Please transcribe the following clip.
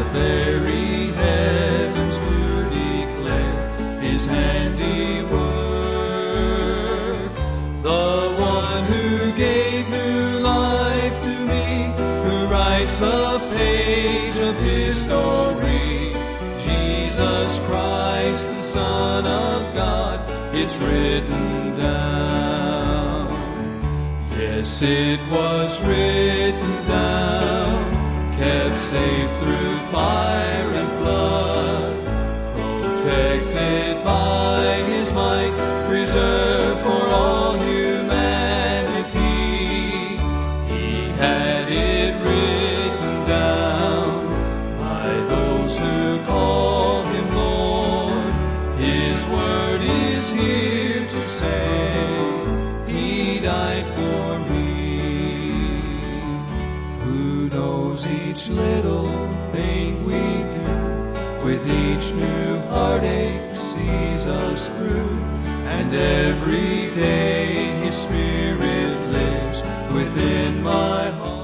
very heavens to declare His handiwork. The one who gave new life to me, who writes the page of history, Jesus Christ, the Son of God, it's written down. Yes, it was written down, kept safe through fire and flood, protected by His might, preserved for all humanity. He had it written down by those who call Him Lord. His word is here to say He died for me. Who knows each little thing we do, with each new heartache sees us through, and every day His Spirit lives within my heart.